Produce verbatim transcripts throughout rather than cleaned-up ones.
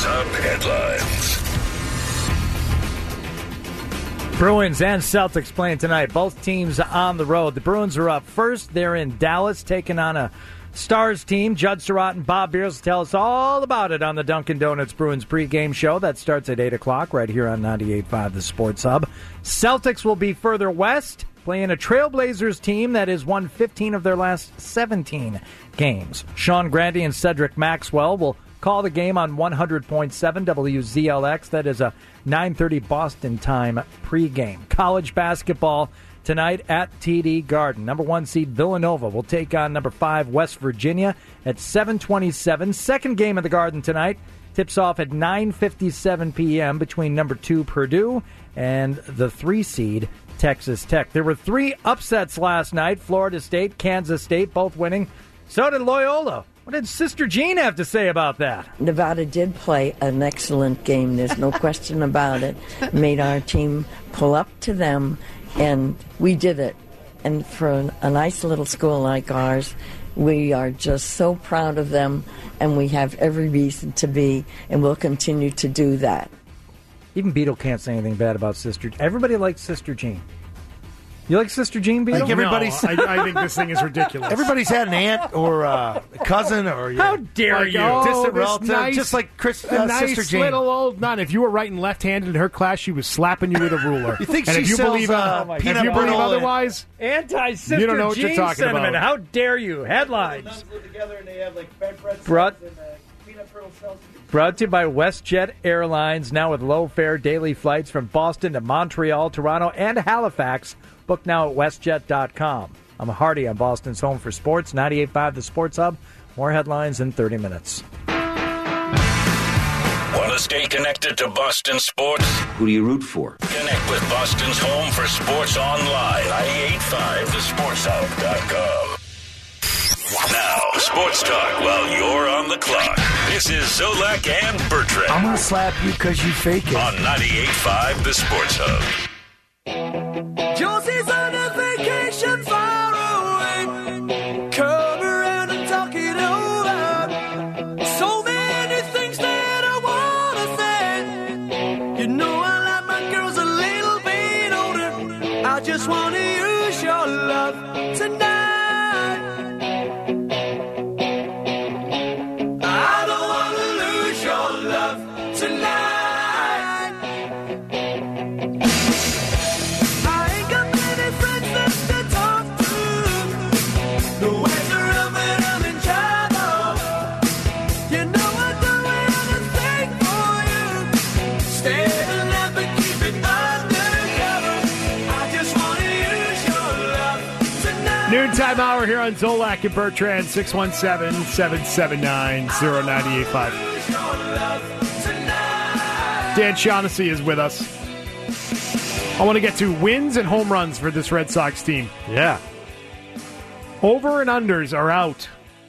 Sports Hub headlines. Bruins and Celtics playing tonight. Both teams on the road. The Bruins are up first. They're in Dallas taking on a Stars team. Judd Surratt and Bob Beers will tell us all about it on the Dunkin' Donuts Bruins pregame show. That starts at eight o'clock right here on ninety-eight point five The Sports Hub. Celtics will be further west, playing a Trailblazers team that has won fifteen of their last seventeen games. Sean Grande and Cedric Maxwell will call the game on one hundred point seven W Z L X. That is a nine thirty Boston time pregame. College basketball tonight at T D Garden. Number one seed Villanova will take on number five West Virginia at seven twenty-seven. Second game of the Garden tonight tips off at nine fifty-seven p.m. between number two Purdue and the three seed Texas Tech. There were three upsets last night. Florida State, Kansas State, both winning. So did Loyola. What did Sister Jean have to say about that? Nevada did play an excellent game. There's no question about it. Made our team pull up to them, and we did it. And for a nice little school like ours, we are just so proud of them, and we have every reason to be, and we'll continue to do that. Even Beetle can't say anything bad about Sister. Everybody likes Sister Jean. You like Sister Jean, Beetle? Like everybody's, no, I, I think this thing is ridiculous. Everybody's had an aunt or a cousin or how dare like you, a distant oh, relative, nice, just like Chris, a uh, nice Sister Jean. little old nun. If you were writing left-handed in her class, she was slapping you with a ruler. You think and she if you sells, believe, uh, uh, peanut if you believe brittle and- otherwise, Anti-Sister You don't know what Jean you're talking sentiment. about. How dare you? Headlines. Brought, brought to you by WestJet Airlines, now with low-fare daily flights from Boston to Montreal, Toronto, and Halifax. Book now at WestJet dot com. I'm Hardy on Boston's Home for Sports, ninety-eight point five The Sports Hub. More headlines in thirty minutes. Want to stay connected to Boston sports? Who do you root for? Connect with Boston's Home for Sports online, ninety-eight point five the sports hub dot com. Now, sports talk while you're on the clock. This is Zolak and Bertrand. I'm going to slap you because you fake it. On ninety-eight point five The Sports Hub. Josie's on a vacation far away. Come around and talk it over. So many things that I want to say. You know I like my girls a little bit older. I just want to use your love tonight. I don't want to lose your love tonight. noontime hour here on Zolak and Bertrand, six one seven, seven seven nine, zero nine eight five. Dan Shaughnessy is with us. I want to get to wins and home runs for this Red Sox team. Yeah. Over and unders are out.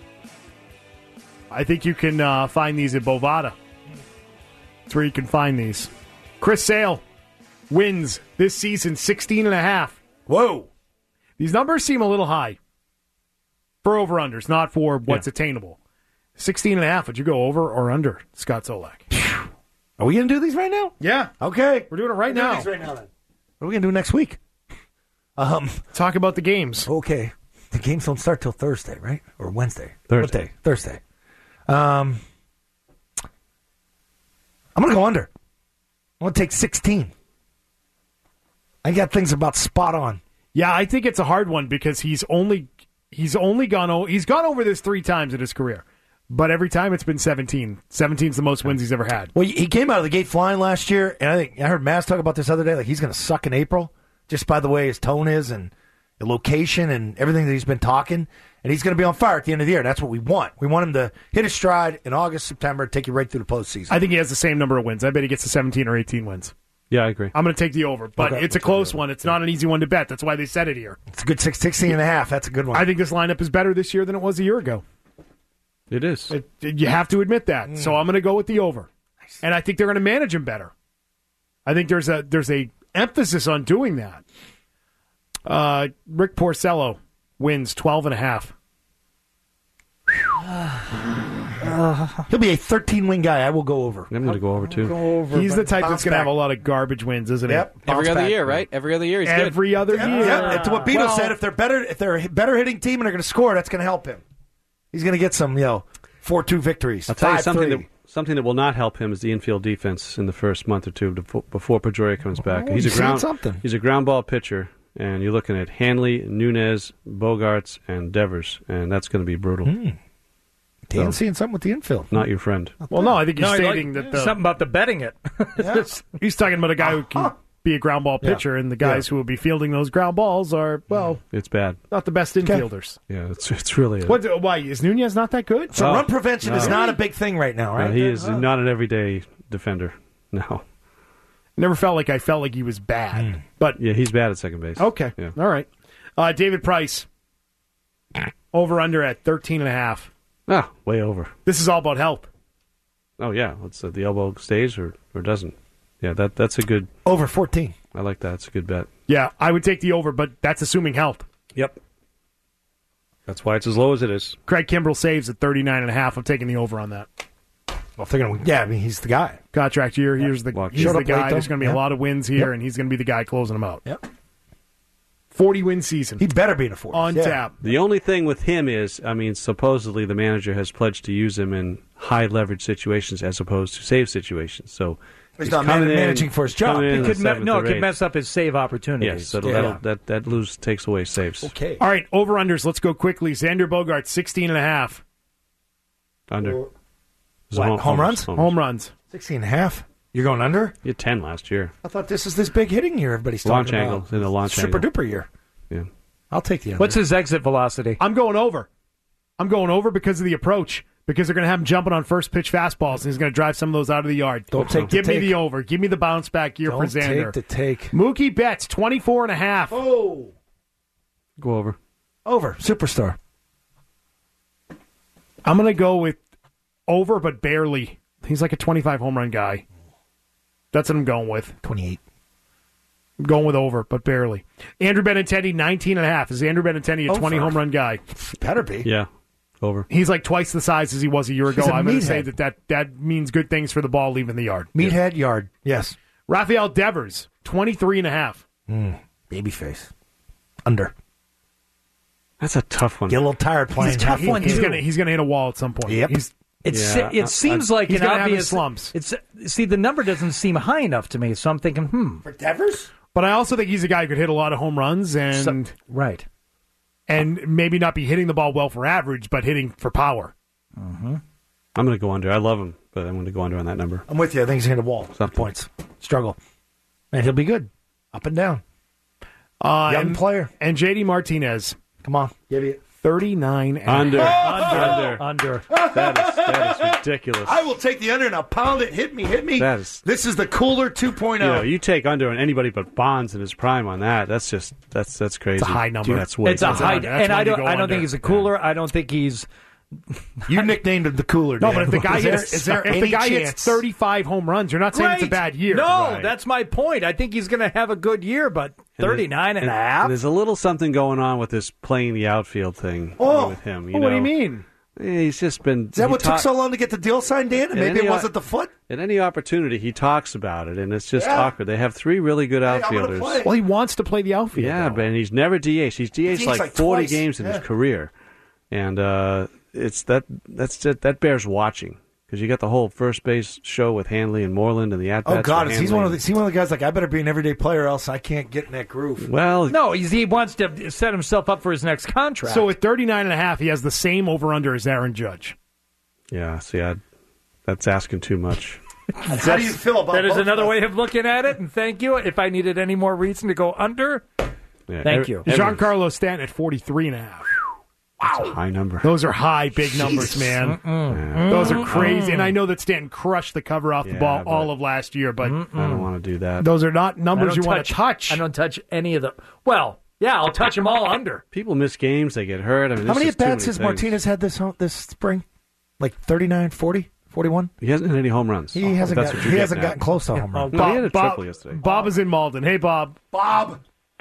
I think you can uh, find these at Bovada. That's where you can find these. Chris Sale wins this season sixteen and a half. Whoa. These numbers seem a little high for over-unders, not for what's Yeah. attainable. sixteen and a half. Would you go over or under, Scott Zolak? Are we going to do these right now? Yeah. Okay. We're doing it right We're doing now. these right now, then. What are we going to do next week? Um, Talk about the games. Okay. The games don't start till Thursday, right? Or Wednesday? Thursday. What day? Thursday. Um, I'm going to go under. I'm going to take sixteen. I got things about spot on. Yeah, I think it's a hard one because he's only he's only gone o- he's gone over this three times in his career, but every time it's been seventeen. seventeen's the most wins he's ever had. Well, he came out of the gate flying last year, and I think I heard Maz talk about this other day. Like he's going to suck in April, just by the way his tone is and the location and everything that he's been talking. And he's going to be on fire at the end of the year. That's what we want. We want him to hit his stride in August, September, take you right through the postseason. I think he has the same number of wins. I bet he gets to seventeen or eighteen wins. Yeah, I agree. I'm going to take the over, but Okay. it's a close one. It's not an easy one to bet. That's why they said it here. It's a good six, sixteen and a half. That's a good one. I think this lineup is better this year than it was a year ago. It is. It, it- you have to admit that. So I'm going to go with the over, and I think they're going to manage him better. I think there's a there's a emphasis on doing that. Uh, Rick Porcello wins twelve and a half. Uh, He'll be a thirteen-win guy. I will go over. I'm going to go over, too. Go over, He's the type bounce that's going to have back. a lot of garbage wins, isn't Yep. it? Bounce Every other back. year, right? Every other year, he's good. Every other Yep, year. yep. It's what Beto Well- said. If they're better, if they're a better hitting team and they're going to score, that's going to help him. He's going to get some, you know, four two victories. I'll tell you five something three. that something that will not help him is the infield defense in the first month or two before, before Pedroia comes back. Oh, he's you've a seen ground something. he's a ground ball pitcher, and you're looking at Hanley, Nunez, Bogarts, and Devers, and that's going to be brutal. Mm. Dan's seeing something with the infield. Not your friend. Well, no, I think he's No, stating like, that the, something about the betting it. he's talking about a guy who can be a ground ball Yeah. pitcher, and the guys Yeah. who will be fielding those ground balls are, well, It's bad. not the best infielders. Yeah, it's it's really. A, What? Why is Nunez not that good? So Oh, run prevention is no. not a big thing right now, no, right? he is not an everyday defender. No. Never felt like I felt like he was bad, but Yeah, he's bad at second base. okay, Yeah. all right. Uh, David Price, over under at thirteen and a half. Ah, way over. This is all about health. Oh yeah, let's uh, the elbow stays or, or doesn't. Yeah, that that's a good. Over fourteen. I like that. It's a good bet. Yeah, I would take the over, but that's assuming health. Yep. That's why it's as low as it is. Craig Kimbrell saves at thirty-nine and a half. I'm taking the over on that. Well, if they're going to, yeah, I mean, he's the guy. Contract year. Here's the Well, he's showed the up late, guy. though. There's going to be Yeah. a lot of wins here, Yep. and he's going to be the guy closing them out. Yep. forty win season He better be in a four. on yeah. tap. The only thing with him is, I mean, supposedly the manager has pledged to use him in high leverage situations as opposed to save situations. So He's not coming man- in- managing for his job. coming in It in could the me- seventh no, or it could eighth. mess up his save opportunities. Yes, that'll, Yeah. that'll, that that lose takes away saves. Okay. All right, over unders. Let's go quickly. Xander Bogaerts, sixteen and a half Under. Is it What, home runs? home runs. sixteen and a half. You're going under? He had ten last year. I thought this is this big hitting year everybody's Launch talking angle. about. In a launch Super angle. duper year. Yeah. I'll take the under. What's his exit velocity? I'm going over. I'm going over because of the approach. Because they're going to have him jumping on first pitch fastballs, and he's going to drive some of those out of the yard. Don't take the Give me take. the over. Give me the bounce back year Don't for Xander. take the take. Mookie Betts, twenty-four and a half. Oh. Go over. Over. Superstar. I'm going to go with over, but barely. He's like a twenty-five home run guy. That's what I'm going with. twenty-eight. I'm going with over, but barely. Andrew Benintendi, nineteen and a half. Is Andrew Benintendi a Over. twenty home run guy? Better be. Yeah. Over. He's like twice the size as he was a year ago. He's a I'm going to meathead. say that, that that means good things for the ball leaving the yard. Meathead yard. Yes. Rafael Devers, twenty-three and a half. Babyface. Under. That's a tough one. Get a little tired playing. tough half one, He's too. going to he's going to hit a wall at some point. Yep. He's It's Yeah, it I- seems I- like he's an gonna have his obvious slumps. It's see the number doesn't seem high enough to me, so I'm thinking, hmm, For Devers? But I also think he's a guy who could hit a lot of home runs and so- right. and maybe not be hitting the ball well for average, but hitting for power. I'm going to go under. I love him, but I'm going to go under on that number. I'm with you. I think he's going to wall. Something. Points. Struggle. And he'll be good. Up and down. Uh, Young and, player. And J D Martinez, Come on. Give you. thirty-nine and Under. a half. Under. Under. That is, that is ridiculous. I will take the under and I'll pound it. Hit me. Hit me. That is- This is the cooler two point oh. You know, you take under on anybody but Bonds in his prime on that. That's just that's that's crazy. It's a high number. That's way It's a too high, under. That's and when I you don't. go I don't under. think he's a cooler. I don't think he's. You nicknamed him the cooler. No, Dan. but if the guy Is there- hits, is there if the any guy chance? hits thirty-five home runs, you're not saying it's a Great. bad year. No, Right. that's my point. I think he's going to have a good year, but And thirty-nine and a and half. There's a little something going on with this playing the outfield thing Oh. with him. You Oh, what do know? you mean? He's just been. Is that he what talk- took so long to get the deal signed, Dan? And And maybe it any- wasn't the foot? At any opportunity, he talks about it, and it's just Yeah. awkward. They have three really good Hey, I'm gonna outfielders. play. Well, he wants to play the outfield. Yeah, though. but and he's never D H. He's D H He's like, like forty twice. games in Yeah. his career, and uh, it's that that's just, that bears watching because you got the whole first base show with Hanley and Moreland and the at bats. Oh, God. Is he's one of the, is he one of the guys like, I better be an everyday player else I can't get in that groove. Well, No, he's, he wants to set himself up for his next contract. So at thirty-nine and a half, he has the same over-under as Aaron Judge. yeah. See, I, that's asking too much. How do you feel about that is both another of way of looking at it. And thank you. If I needed any more reason to go under, Yeah, Thank ev- you. every- Giancarlo Stanton at forty-three and a half. That's a high number. Those are high, big numbers, man. Yeah. Those are crazy. And I know that Stanton crushed the cover off the Yeah, ball but- all of last year, but I don't want to do that. those are not I numbers don't you want to touch. I don't touch any of the. Well, yeah, I'll touch them all under. People miss games; they get hurt. I mean, How this many is too at-bats many has things. Martinez had this this spring? Like thirty-nine, forty, forty-one? He hasn't hit any home runs. He hasn't, That's got, what he you're hasn't getting gotten at. close to a home run. No, he had a Bob, triple yesterday. Bob is in Malden. Hey, Bob. Bob.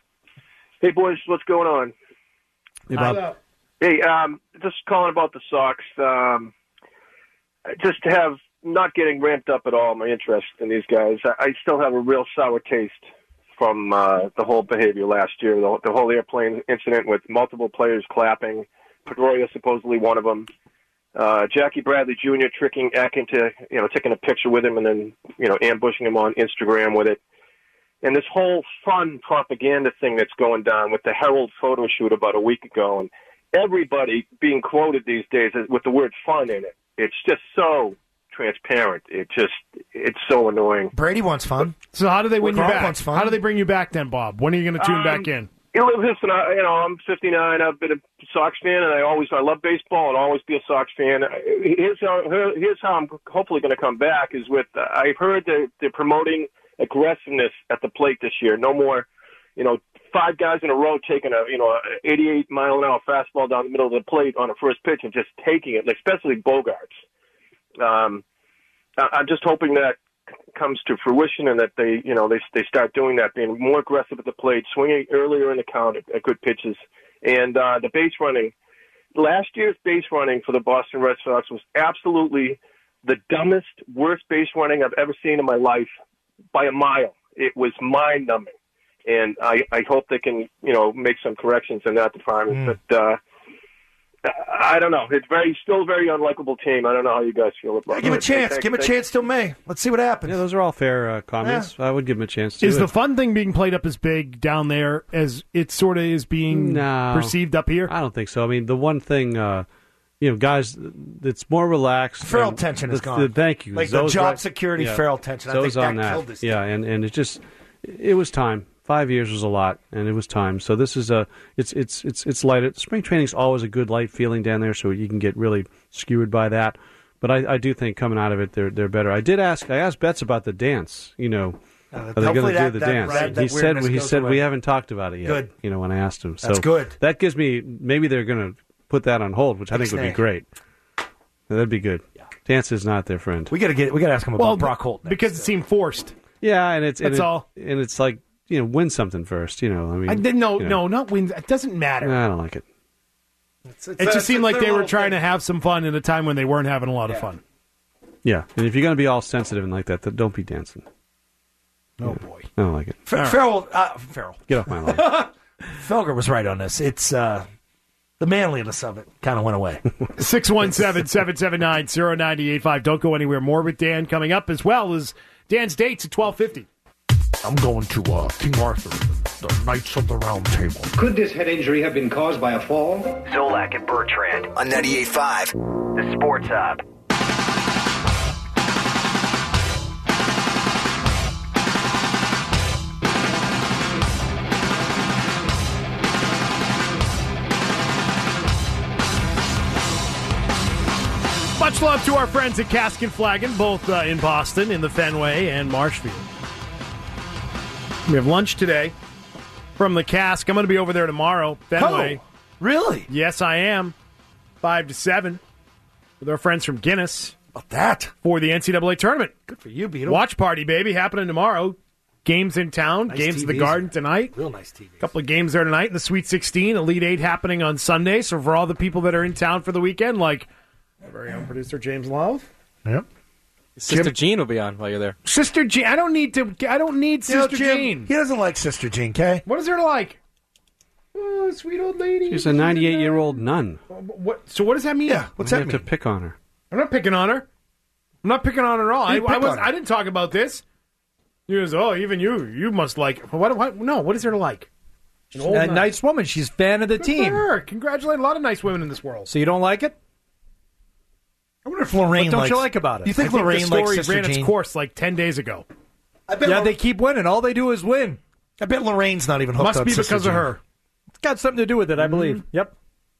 Hey, boys, what's going on? Hey, Bob. Hey, um, just calling about the Sox. Um, just to have not getting ramped up at all my interest in these guys. I, I still have a real sour taste from uh, the whole behavior last year, the, the whole airplane incident with multiple players clapping, Pedroia supposedly one of them, uh, Jackie Bradley Junior tricking Eck into, you know, taking a picture with him and then, you know, ambushing him on Instagram with it. And this whole fun propaganda thing that's going down with the Herald photo shoot about a week ago, and everybody being quoted these days with the word fun in it. It's just so transparent. It just, it's so annoying. Brady wants fun. So how do they win you Gronk back? wants fun. How do they bring you back then, Bob? When are you going to tune Um, back in? You know, listen, I, you know, I'm fifty-nine. I've been a Sox fan, and I always, I love baseball, and I'll always be a Sox fan. Here's how, here's how I'm hopefully going to come back is with, uh, I've heard that they're promoting aggressiveness at the plate this year. No more, you know, five guys in a row taking a, you know, a eighty-eight mile an hour fastball down the middle of the plate on a first pitch and just taking it, especially Bogarts. Um, I'm just hoping that comes to fruition and that they, you know, they they start doing that, being more aggressive at the plate, swinging earlier in the count at, at good pitches, and uh, the base running. Last year's base running for the Boston Red Sox was absolutely the dumbest, worst base running I've ever seen in my life by a mile. It was mind-numbing, and I, I hope they can, you know, make some corrections in that department. Mm. But uh, I don't know. It's very, still a very unlikable team. I don't know how you guys feel about it. Give him a chance. Give him a chance till May. Let's see what happens. Yeah, those are all fair uh, comments. Yeah. I would give him a chance to. Is it. the fun thing being played up as big down there as it sort of is being no, perceived up here? I don't think so. I mean, the one thing, uh, you know, guys, it's more relaxed. Feral tension the, is gone. The, thank you. Like Zoe's the job right. security, yeah. feral tension. I Zoe's think that on that. killed this Yeah, thing. and, and it just, it was time. Five years was a lot, and it was time. So this is a, it's it's it's it's light. Spring training's always a good light feeling down there, so you can get really skewered by that. But I, I do think coming out of it, they're they're better. I did ask, I asked Betts about the dance. You know, uh, are they going to do the that, dance? That, that he said he said away. we haven't talked about it yet. Good. You know, when I asked him, so that's good. That gives me maybe they're going to put that on hold, which I think would be great. That'd be good. Yeah. Dance is not their friend. We got to get we got to ask him about well, Brock Holt next, because it seemed forced. Yeah, and it's that's and it, all. And it's like, you know, win something first. You know, I mean, I didn't, no, you know. no, not win. It doesn't matter. I don't like it. It's, it's, it just it's, seemed it's like they were trying thing. to have some fun in a time when they weren't having a lot yeah. of fun. Yeah, and if you're going to be all sensitive and like that, then don't be dancing. Oh yeah. boy, I don't like it. F- right. Farrell, uh, Farrell, get off my line. Felger was right on this. It's uh, the manliness of it kind of went away. six one seven, seven seven nine, zero nine eight five. Don't go anywhere. More with Dan coming up, as well as Dan's dates at twelve fifty. I'm going to uh, King Arthur, the Knights of the Round Table. Could this head injury have been caused by a fall? Zolak and Bertrand on ninety-eight point five, the Sports Hub. Much love to our friends at Cask and Flagon, both uh, in Boston, in the Fenway and Marshfield. We have lunch today from the Cask. I'm going to be over there tomorrow, Fenway. Oh, really? Yes, I am. Five to seven with our friends from Guinness. About that for the N C double A tournament. Good for you, Beetle. Watch party, baby, happening tomorrow. Games in town, nice games T Vs in the Garden tonight. Real nice T V. A couple of games there tonight in the Sweet sixteen, Elite Eight happening on Sunday. So for all the people that are in town for the weekend, like our very own producer James Love. Yep. Sister Jim, Jean will be on while you're there. Sister Jean, I don't need to. I don't need you know, Sister Jim, Jean. He doesn't like Sister Jean, Kay. What is there to like? Oh, sweet old lady. She's a ninety-eight-year-old nun. What? So what does that mean? Yeah. What's that you mean? have to pick on her. I'm not picking on her. I'm not picking on her at all. I, I was. I didn't talk about this. He goes, oh, even you. You must like. What? what no. What is there to like? An old a nun. Nice woman. She's a fan of the Good team. For her. Congratulate a lot of nice women in this world. So you don't like it? I wonder if Lorraine. What don't likes, you like about it? Do you think I think Lorraine the story likes Sister ran Jean? its course like ten days ago. I bet yeah, Lor- they keep winning. All they do is win. I bet Lorraine's not even hooked Must on be Sister because Jean. of her. It's got something to do with it, I believe. Mm-hmm. Yep.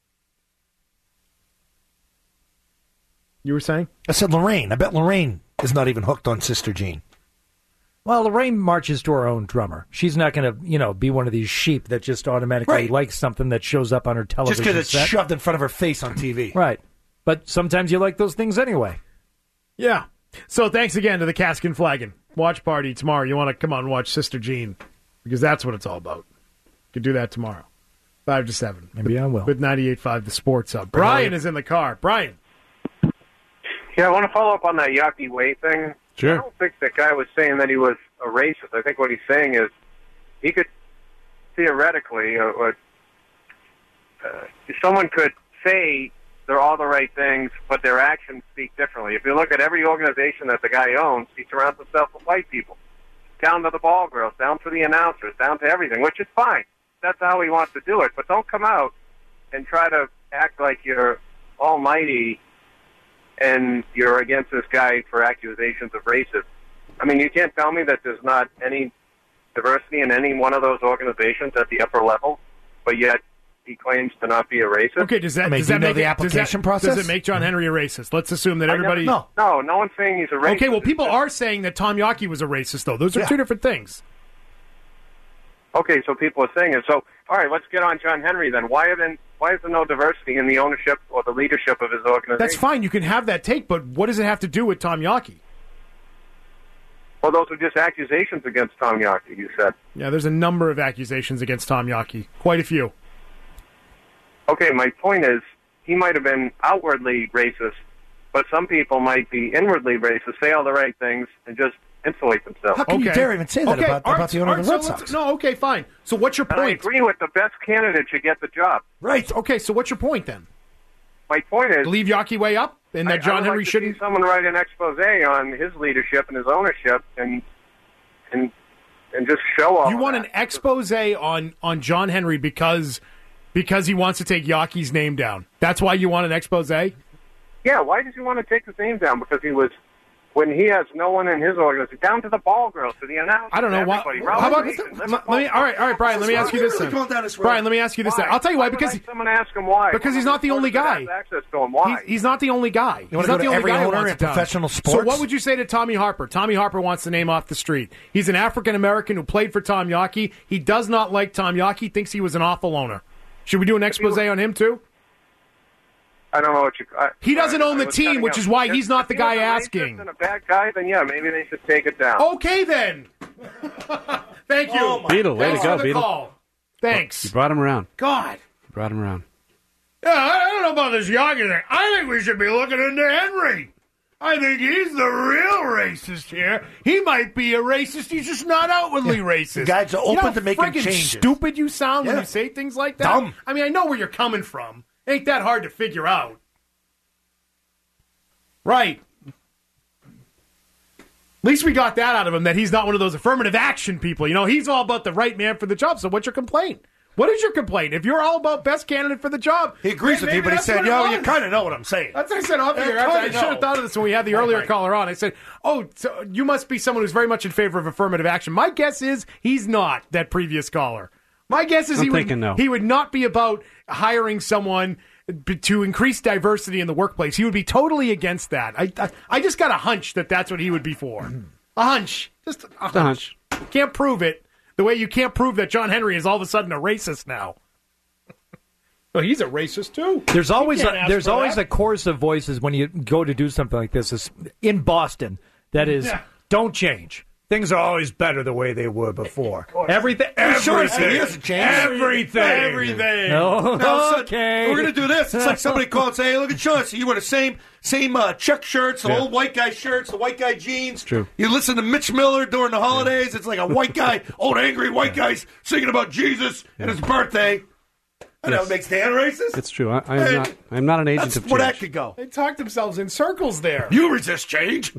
You were saying? I said Lorraine. I bet Lorraine is not even hooked on Sister Jean. Well, Lorraine marches to her own drummer. She's not going to, you know, be one of these sheep that just automatically Right. likes something that shows up on her television Just because it's set. shoved in front of her face on T V. Right. But sometimes you like those things anyway. Yeah. So thanks again to the Cask and Flagon. Watch party tomorrow. You want to come on and watch Sister Jean because that's what it's all about. You can do that tomorrow. Five to seven. Maybe I will. With ninety-eight point five, the Sports Hub. Brian is in the car. Brian. Yeah, I want to follow up on that Yaki Way thing. Sure. I don't think that guy was saying that he was a racist. I think what he's saying is he could theoretically, or, or uh, someone could say they're all the right things, but their actions speak differently. If you look at every organization that the guy owns, he surrounds himself with white people, down to the ball girls, down to the announcers, down to everything, which is fine. That's how he wants to do it. But don't come out and try to act like you're almighty and you're against this guy for accusations of racism. I mean, you can't tell me that there's not any diversity in any one of those organizations at the upper level, but yet he claims to not be a racist. Okay, does that, I mean, does do you that know make the it, application does that, process? Does it make John Henry a racist? Let's assume that I everybody. never, no, no, no one's saying he's a racist. Okay, well, people are saying that Tom Yaki was a racist, though. Those are Yeah. two different things. Okay, so people are saying it. So, all right, let's get on John Henry then. Why are then? Why is there no diversity in the ownership or the leadership of his organization? That's fine. You can have that take, but what does it have to do with Tom Yaki? Well, those are just accusations against Tom Yaki, you said. Yeah, there's a number of accusations against Tom Yaki. Quite a few. Okay, my point is, he might have been outwardly racist, but some people might be inwardly racist, say all the right things, and just insulate themselves. How can you dare even say that Okay, about, all right, about the owner all of the right, Red so Sox? let's- No, okay, fine. So what's your And I point? agree with the best candidate should get the job. Right. Okay, so what's your point then? My point is... Leave Yaki way up, and I- that John I would Henry like to shouldn't... see someone write an expose on his leadership and his ownership and and and just show all You of want that. an expose on, on John Henry because because he wants to take Yaki's name down. That's why you want an expose? Yeah, why does he want to take his name down? Because he was... When he has no one in his organization, down to the ball girls, to the announcers, I don't know why. everybody. How about? Robert Nathan, Let me, let me- all right, all right, Brian. Let me ask you this then. Brian, let me ask you this then. I'll tell you why. Because he, someone ask him why. because he's not the only guy. Access to him. Why? He's, he's not the only guy. You He's wanna not go the to only every guy who owner wants in it done. professional So sports? what would you say to Tommy Harper? Tommy Harper wants the name off the street. He's an African American who played for Tom Yaki. He does not like Tom Yaki. Thinks he was an awful owner. Should we do an expose on him too? I don't know what you. I, He doesn't I, own the I was team, cutting which out. is why If- he's not if the he guy was a racist asking. And a bad guy, then yeah, maybe they should take it down. Okay then. Thank you. Oh, Beetle, way to Thanks go, for the Beetle. call. Thanks. You brought him around. God. You brought him around. Yeah, I don't know about this Yaki thing. I think we should be looking into Henry. I think he's the real racist here. He might be a racist. He's just not outwardly racist. The guys are You know open how to making friggin' changes. Stupid you sound when Yeah. you say things like that. Dumb. I mean, I know where you're coming from. Ain't that hard to figure out. Right. At least we got that out of him, that he's not one of those affirmative action people. You know, he's all about the right man for the job. So what's your complaint? What is your complaint? If you're all about best candidate for the job, He agrees then with you, maybe but he that's said, what it yo, you was. kind of know what I'm saying. That's what I said off Yeah, here. kinda I should have know. thought of this when we had the Right, earlier right. caller on. I said, oh, so you must be someone who's very much in favor of affirmative action. My guess is he's not, that previous caller. My guess is I'm he would, thinking no. he would not be about hiring someone b- to increase diversity in the workplace. He would be totally against that. I, I, I just got a hunch that that's what he would be for. A hunch. Just a hunch. a hunch. Can't prove it the way you can't prove that John Henry is all of a sudden a racist now. Well, he's a racist too. There's always can't a, ask there's for always that. a chorus of voices when you go to do something like this. Is in Boston, that is, Yeah. don't change. Things are always better the way they were before. Everything, everything, Sure, he hasn't changed. everything, Everything. No, No, so okay. We're gonna do this. It's like somebody called and say, "Hey, look at Sean. So you wear the same same uh, check shirts, the Yeah. old white guy shirts, the white guy jeans. True. You listen to Mitch Miller during the holidays. It's like a white guy, old angry white guys singing about Jesus and his birthday. And Yes. that makes Dan racist. It's true. I, I am Hey, not. I am not an agent That's of where change. that could go. They talked themselves in circles there. You resist change.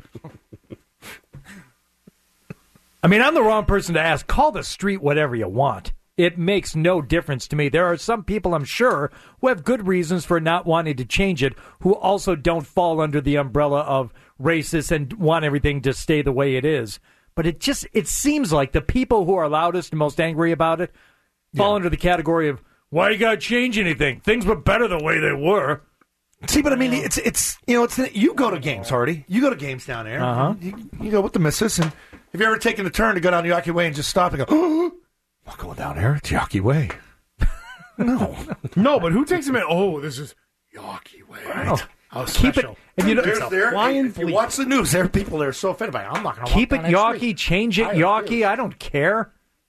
I mean, I'm the wrong person to ask. Call the street whatever you want. It makes no difference to me. There are some people, I'm sure, who have good reasons for not wanting to change it, who also don't fall under the umbrella of racist and want everything to stay the way it is. But it just, it seems like the people who are loudest and most angry about it fall under the category of, why you gotta change anything? Things were better the way they were. See, but I mean, it's it's you know, it's you go to games, Hardy. You go to games down there. Uh-huh. You, you go with the missus, and have you ever taken a turn to go down the Yawkey Way and just stop and go, oh, I'm not going down there. It's Yawkey Way. No. No, but who takes him in? Oh, this is Yawkey Way. Oh, How keep it. special. If you, There's don't, there. flying If you fleet. watch the news, there are people that are so offended by it. I'm not going to keep it walk down that Yawkey, street. change it I Yawkey. agree. I don't care.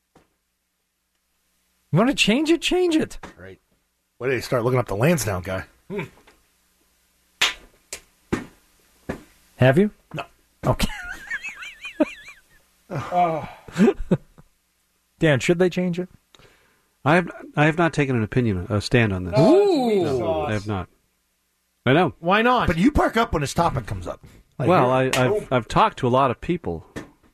You want to change it? Change it. Right. Why did they start looking up the Lansdowne guy? Hmm. Have you? No. Okay. Oh. Dan, should they change it? I have I have not taken an opinion, a stand on this. Ooh. No, I have not. I know. Why not? But you perk up when this topic comes up. Like, well, I, you're- I've I've talked to a lot of people,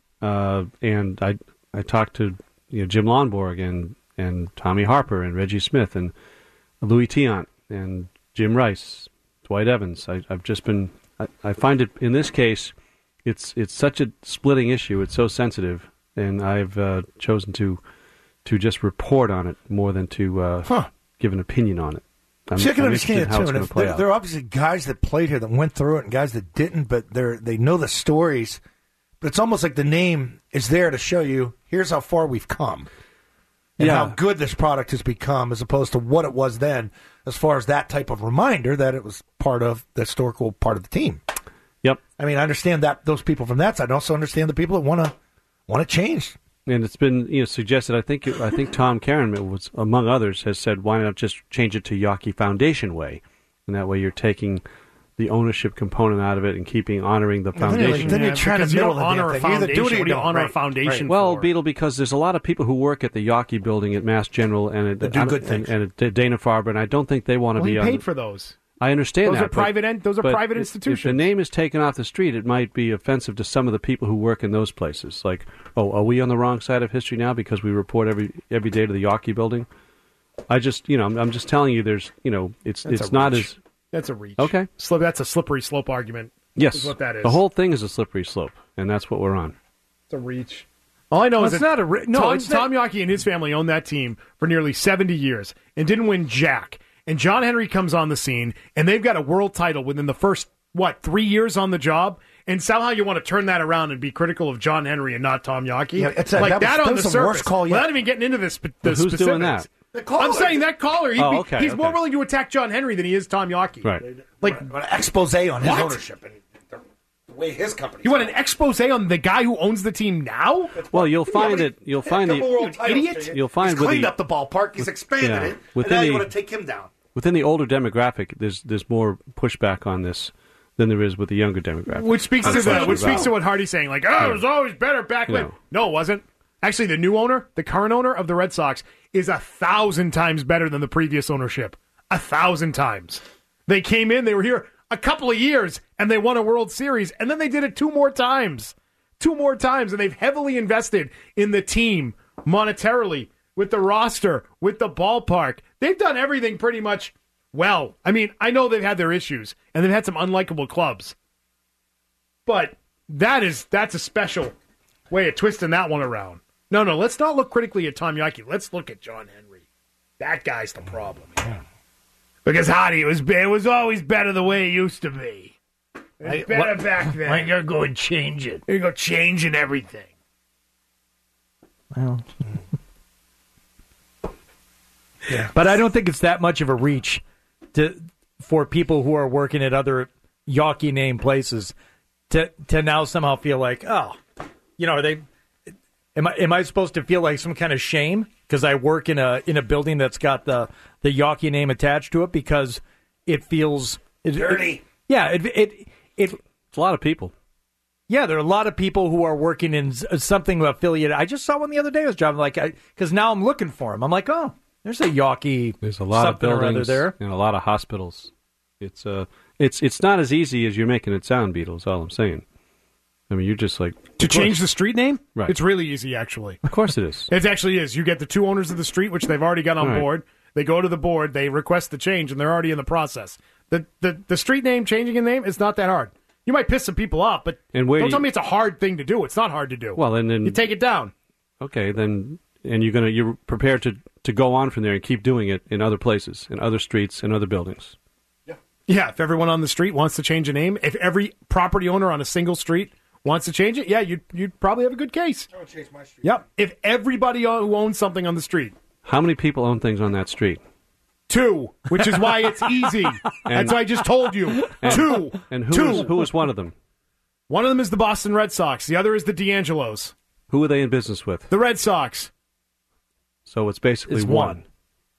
uh, and I I talked to you know Jim Lonborg and and Tommy Harper and Reggie Smith and Louis Tiant and Jim Rice, Dwight Evans. I, I've just been. I, I find it in this case, it's it's such a splitting issue. It's so sensitive, and I've uh, chosen to to just report on it more than to uh, Huh. give an opinion on it. I'm, See, I can I'm understand interested it in how too. it's And going if to play there, out. there are obviously guys that played here that went through it and guys that didn't, but they're they know the stories. But it's almost like the name is there to show you here's how far we've come and Yeah. how good this product has become, as opposed to what it was then, as far as that type of reminder that it was part of the historical part of the team. Yep. I mean, I understand that those people from that side. I also understand the people that want to want it changed. And it's been you know suggested. I think I think Tom Caron was among others has said why not just change it to Yawkey Foundation Way, and that way you're taking the ownership component out of it and keeping honoring the then you're like- foundation. then you're trying to because you middle don't the damn honor a thing. You either do it or foundation. you What do you don't. honor a Right, foundation Well, for? Beetle, because there's a lot of people who work at the Yawkey building at Mass General and at, That do I good don't- things. and, and at Dana Farber, and I don't think they want to well, be he on paid the- for those. I understand Those that. are private en- those are but private if- institutions. If the name is taken off the street, it might be offensive to some of the people who work in those places. Like, oh, are we on the wrong side of history now because we report every every day to the Yawkey building? I just, you know, I'm, I'm just telling you, there's, you know, it's That's it's a not reach. as That's a reach. Okay. Slip, that's a slippery slope argument. yes. Is what that is. The whole thing is a slippery slope, and that's what we're on. It's a reach. All I know Well, is it's that not a ri- no, Tom, it's not- Tom Yawkey and his family owned that team for nearly seventy years and didn't win jack. And John Henry comes on the scene, and they've got a world title within the first, what, three years on the job? And somehow you want to turn that around and be critical of John Henry and not Tom Yawkey? Yeah, it's a- like that was- that, that on was the the surface. worst call yet. Without even getting into this, the But who's specifics. doing that? The caller. I'm saying that caller, he'd Oh, be, okay, he's more okay. willing to attack John Henry than he is Tom Yawkey. Right. Like, An expose on his What? ownership and the, the way his company. you want an expose on the guy who owns the team now? Well, you'll find Yeah, it. You'll find a couple the world titles, idiot. Jay. You'll find he's with cleaned the- up the ballpark. He's expanded yeah, it. within and now you the- want to take him down. within the older demographic. There's there's more pushback on this than there is with the younger demographic. Which speaks to the, Unfortunately. which speaks to what Hardy's saying, like, oh, it was always better back when. No. No, it wasn't. Actually, the new owner, the current owner of the Red Sox, is a thousand times better than the previous ownership. A thousand times. They came in, they were here a couple of years, and they won a World Series, and then they did it two more times. Two more times, and they've heavily invested in the team monetarily, with the roster, with the ballpark. They've done everything pretty much well. I mean, I know they've had their issues, and they've had some unlikable clubs. But that is that's a special way of twisting that one around. No, no, let's not look critically at Tom Yawkey. Let's look at John Henry. That guy's the problem. Yeah. Because Hardy, it was it was always better the way it used to be. It was I- better what- back then. Why you gotta go and change it? You go changing everything. Well, yeah, but I don't think it's that much of a reach to for people who are working at other Yawkey name places to to now somehow feel like, oh, you know, are they? Am I am I supposed to feel like some kind of shame because I work in a in a building that's got the the Yawkey name attached to it because it feels it, Dirty. It, yeah, it it it. It's a lot of people. Yeah, there are a lot of people who are working in s- something affiliated. I just saw one the other day. I was driving like because now I'm looking for him. I'm like, oh, there's a Yawkey. There's a lot of something or other buildings there. and a lot of hospitals. It's uh, it's it's not as easy as you're making it sound, Beetle. Is all I'm saying. I mean, you're just like To of course. change the street name? Right. It's really easy, actually. Of course it is. It actually is. You get the two owners of the street, which they've already got on All right. board. They go to the board, they request the change, and they're already in the process. The the, the street name, changing a name, it's not that hard. You might piss some people off, but And where don't do tell you- me it's a hard thing to do. It's not hard to do. Well, and then you take it down. Okay, then and you're gonna you're prepared to to go on from there and keep doing it in other places, in other streets, in other buildings. Yeah, if everyone on the street wants to change a name, if every property owner on a single street wants to change it, yeah, you'd, you'd probably have a good case. I would change my street. Yep. If everybody o- who owns something on the street, How many people own things on that street? two, which is why it's easy. That's why I just told you. And, two. And who two. is who is one of them? One of them is the Boston Red Sox. The other is the D'Angelos. Who are they in business with? The Red Sox. So it's basically It's one. one.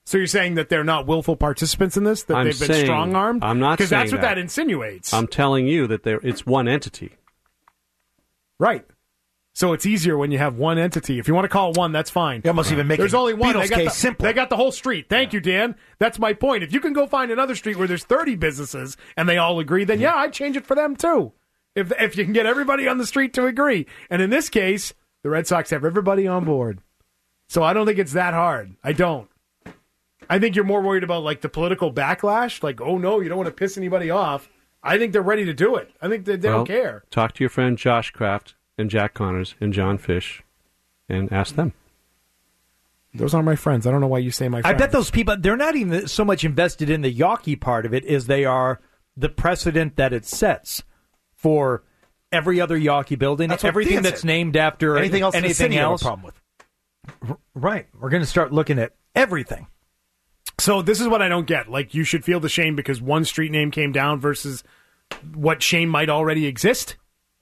So you're saying that they're not willful participants in this? That I'm they've been saying- strong-armed? I'm not Because saying that's what that, insinuates. I'm telling you that there it's one entity. Right. So it's easier when you have one entity. If you want to call it one, that's fine. You almost even make There's it only one. Beatles They got, case the, simpler. they got the whole street. Thank you, Dan. That's my point. If you can go find another street where there's thirty businesses and they all agree, then yeah, I'd change it for them too. If if you can get everybody on the street to agree. And in this case, the Red Sox have everybody on board. So I don't think it's that hard. I don't. I think you're more worried about like the political backlash. Like, oh no, you don't want to piss anybody off. I think they're ready to do it. I think they, they Well, don't care. Talk to your friend Josh Kraft and Jack Connors and John Fish and ask them. Those aren't my friends. I don't know why you say my I friends. bet those people, they're not even so much invested in the Yawkey part of it as they are the precedent that it sets for every other Yawkey building, That's what everything Dan that's said. named after Anything else in the anything city you have a else. problem with. R- Right. We're going to start looking at everything. So this is what I don't get. Like, you should feel the shame because one street name came down versus what shame might already exist.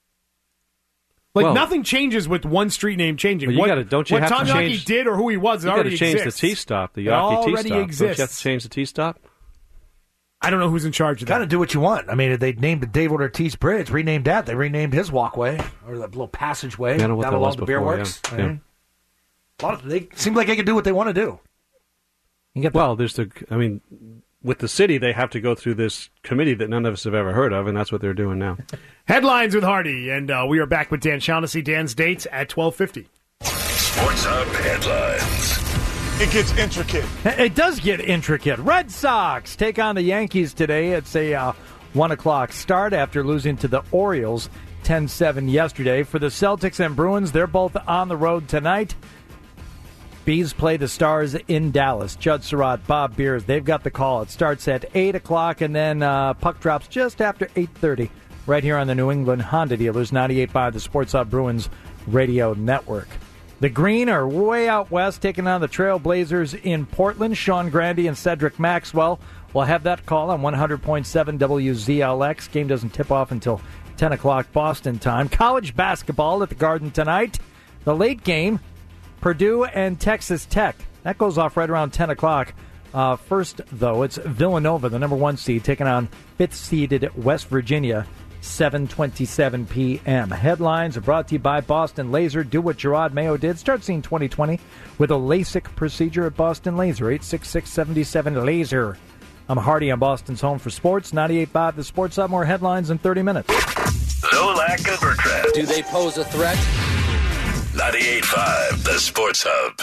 Like, Well- nothing changes with one street name changing. Well, you what gotta- don't you what have to Tom Yawkey change- did or who he was, it You got already to change exists. the T stop, the It Yawkey T already stop. exists. Don't you have to change the T stop? I don't know who's in charge of that. Kind of do what you want. I mean, they named the David Ortiz Bridge, renamed that. They renamed his walkway or that little passageway I know what down that along was the beer before, works. yeah. I Yeah. mean, a lot of, they seem like they can do what they want to do. Well, there's the. I mean, with the city, they have to go through this committee that none of us have ever heard of, and that's what they're doing now. Headlines with Hardy, and uh, we are back with Dan Shaughnessy. Dan's dates at twelve fifty. Sports Hub headlines. It gets intricate. It does get intricate. Red Sox take on the Yankees today. It's a uh, one o'clock start after losing to the Orioles ten seven yesterday. For the Celtics and Bruins, they're both on the road tonight. Bees play the Stars in Dallas. Judd Surratt, Bob Beers, they've got the call. It starts at eight o'clock, and then uh, puck drops just after eight thirty right here on the New England Honda Dealers, ninety-eight point five, the Sports Hub Bruins Radio Network. The Green are way out west, taking on the Trailblazers in Portland. Sean Grandy and Cedric Maxwell will have that call on one hundred point seven W Z L X. Game doesn't tip off until ten o'clock Boston time. College basketball at the Garden tonight. The late game, Purdue and Texas Tech. That goes off right around ten o'clock. Uh, first, though, it's Villanova, the number one seed, taking on fifth-seeded West Virginia, seven twenty-seven p.m. Headlines are brought to you by Boston Laser. Do what Gerard Mayo did. Start seeing twenty twenty with a LASIK procedure at Boston Laser. eight six six, seven seven, LASER. I'm Hardy on Boston's Home for Sports. ninety-eight point five, the Sports Hub. More headlines in thirty minutes. Zolak and Bertrand. Do they pose a threat? ninety-eight point five, the Sports Hub.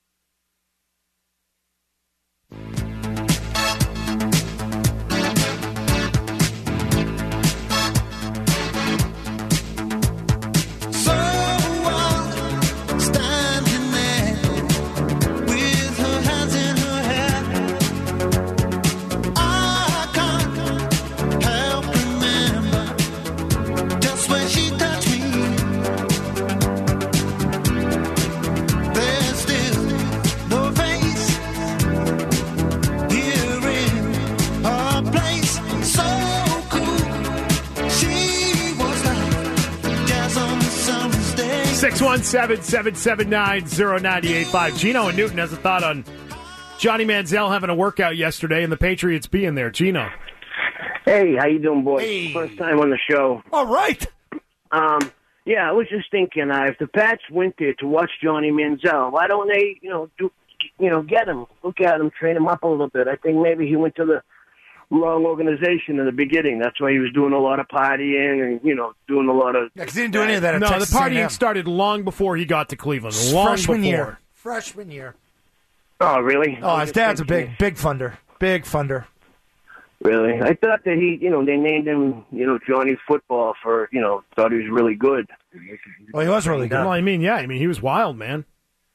six one seven, seven seven nine, zero nine eight five. Gino and Newton has a thought on Johnny Manziel having a workout yesterday and the Patriots being there. Gino. Hey, how you doing, boys? Hey. First time on the show. All right. Um, yeah, I was just thinking, uh, if the Pats went there to watch Johnny Manziel, why don't they, you know, do, you know, get him, look at him, train him up a little bit? I think maybe he went to the wrong organization in the beginning. That's why he was doing a lot of partying and, you know, doing a lot of... Yeah, because he didn't do any of that at No, Texas the A partying and M. started long before he got to Cleveland. Long Freshman before. year. Freshman year. Oh, really? Oh, his dad's a big, big funder. Big funder. Really? I thought that he, you know, they named him, you know, Johnny Football for, you know, thought he was really good. Well, he was really good. Well, I mean, yeah, I mean, he was wild, man.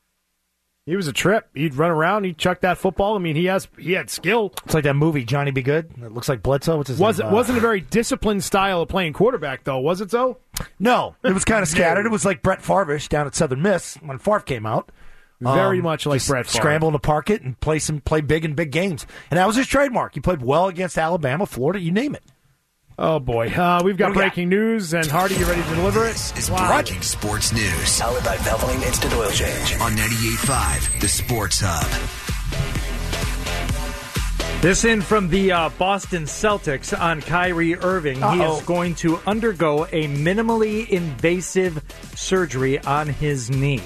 He was a trip. He'd run around. He'd chuck that football. I mean, he has he had skill. It's like that movie, Johnny Be Good. It looks like Bledsoe. What's his Was name? it wasn't a very disciplined style of playing quarterback, though, was it? So No, it was kind of scattered. It was like Brett Favre-ish down at Southern Miss when Favre came out. Very Um, much like just Brett Favre. Scramble in the park it and play some play big in big games. And that was his trademark. He played well against Alabama, Florida, you name it. Oh, boy. Uh, we've got What do we got? breaking news, and Hardy, you ready to deliver it? This is Wow. breaking sports news. Powered by Valvoline Instant Oil Change. On ninety-eight point five, the Sports Hub. This in from the uh, Boston Celtics on Kyrie Irving. Uh-oh. He is going to undergo a minimally invasive surgery on his knee.